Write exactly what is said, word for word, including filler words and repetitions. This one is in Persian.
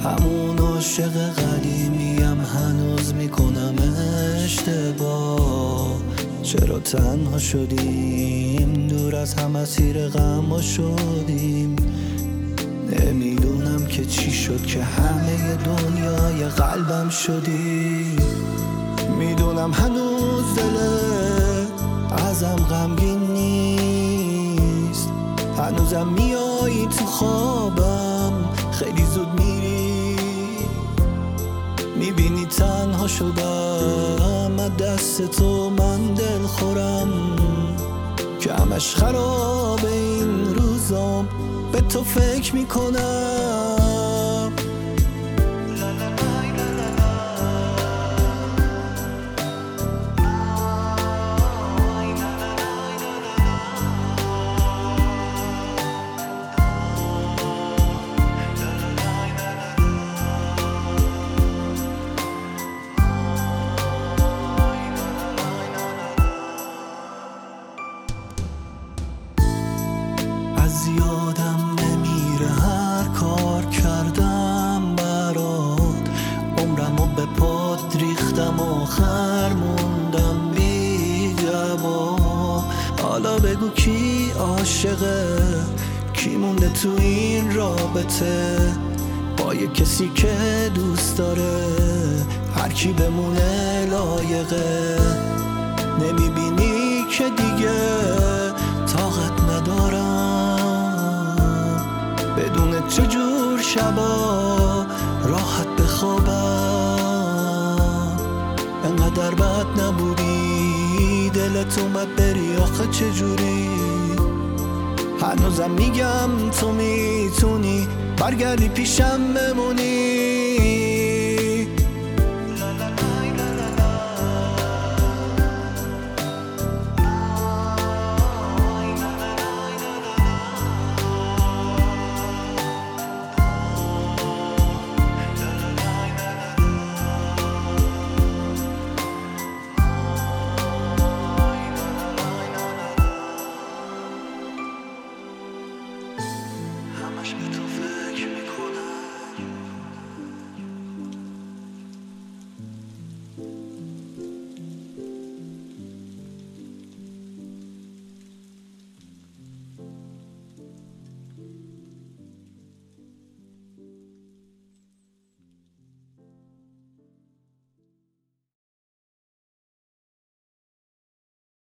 همون عاشق قدیمیم، هنوز میکنم اشتباه. چرا تنها شدیم، دور از هم اسیر غم شدیم. نمیدونم که چی شد که همه دنیای قلبم شدی. میدونم هنوز دلت ازم غمگین نیست، هنوزم میایی تو خوابم، خیلی زود میری. میبینی تنها شدم از دست تو، من دل خورم که همش خراب این روزام، به تو فکر میکنم. از یادم نمیره هر کار کردم برات، عمرمو به پات ریختم، آخر موندم بی جواب. حالا بگو کی عاشقه، کی مونده تو این رابطه، با یه کسی که دوست داره هر کی بمونه لایقه. نمیبینی که دیگه طاقت ندارم، بدون چجور شبا راحت بخوابم. انقدر بد نبودی، دلت اومد بری، آخه چجوری؟ هنوزم میگم تو میتونی برگردی پیشم بمونی.